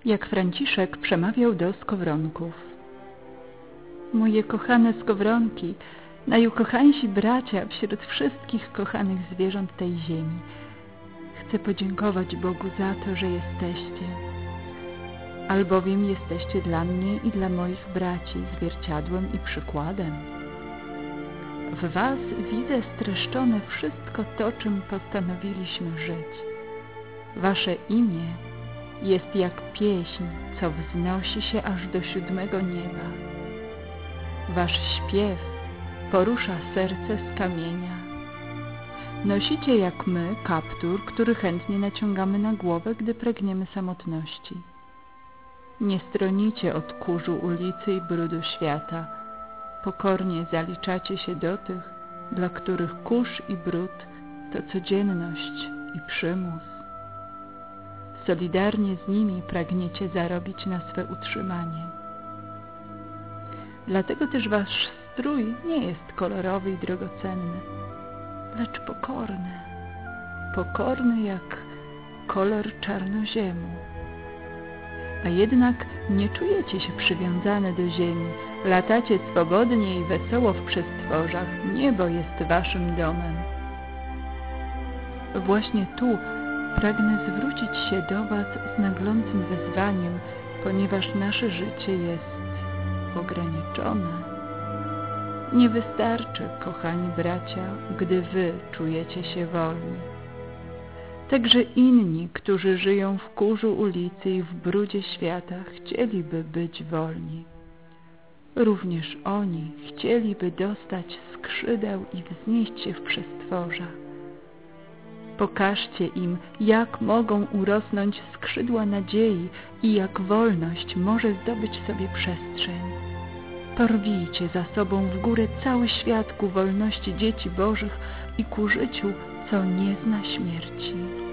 jak Franciszek przemawiał do skowronków. Moje kochane skowronki, najukochańsi bracia wśród wszystkich kochanych zwierząt tej ziemi, chcę podziękować Bogu za to, że jesteście, albowiem jesteście dla mnie i dla moich braci zwierciadłem i przykładem. W was widzę streszczone wszystko to, czym postanowiliśmy żyć. Wasze imię jest jak pieśń, co wznosi się aż do 7. nieba. Wasz śpiew porusza serce z kamienia. Nosicie jak my kaptur, który chętnie naciągamy na głowę, gdy pragniemy samotności. Nie stronicie od kurzu ulicy i brudu świata. Pokornie zaliczacie się do tych, dla których kurz i brud to codzienność i przymus. Solidarnie z nimi pragniecie zarobić na swe utrzymanie. Dlatego też wasz strój nie jest kolorowy i drogocenny, lecz pokorny jak kolor czarnoziemu. A jednak nie czujecie się przywiązane do ziemi, latacie swobodnie i wesoło w przestworzach, niebo jest waszym domem. Właśnie tu pragnę zwrócić się do was z naglącym wezwaniem, ponieważ nasze życie jest ograniczone. Nie wystarczy, kochani bracia, gdy wy czujecie się wolni. Także inni, którzy żyją w kurzu ulicy i w brudzie świata, chcieliby być wolni. Również oni chcieliby dostać skrzydeł i wznieść się w przestworza. Pokażcie im, jak mogą urosnąć skrzydła nadziei i jak wolność może zdobyć sobie przestrzeń. Porwijcie za sobą w górę cały świat ku wolności dzieci Bożych i ku życiu, co nie zna śmierci.